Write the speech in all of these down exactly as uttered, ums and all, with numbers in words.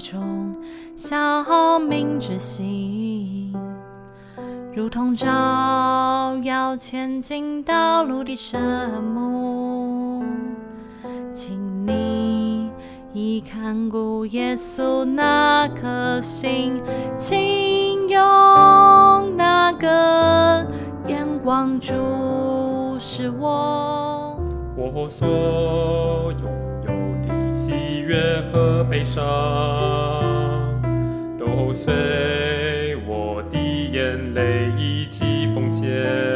中消泯之息，如同照耀前进道路的圣幕。请你已看顾耶稣那颗心，请用那个眼光注视我。 我所拥有的喜悦和悲伤，都随我的眼泪一起奉献。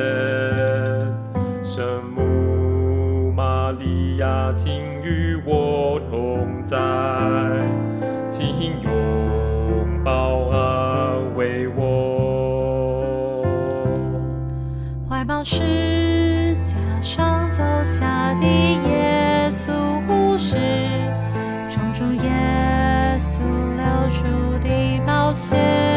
圣母玛利亚，请与我同在，请拥抱安慰我。 怀抱十架上走下的耶稣护士，冲出耶稣流出的宝血，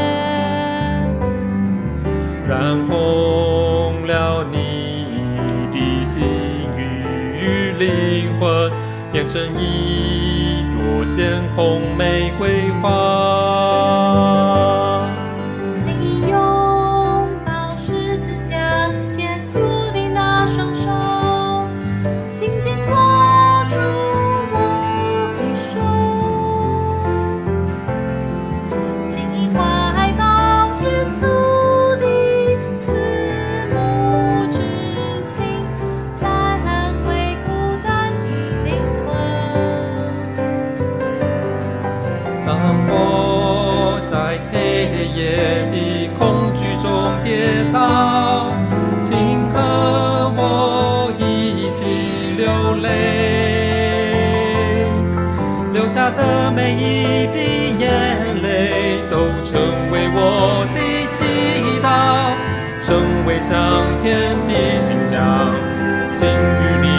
染红了你的心与灵魂，变成一朵鲜红玫瑰花。 请你拥抱十字架，耶稣的那双手，紧紧握住我的手。请你怀抱耶稣的慈母之心，来安慰孤单的灵魂。 当我在黑夜的恐惧中跌倒，请和我一起流泪，流下的每一滴眼泪都成为我的祈祷，成为上天的馨香，请与你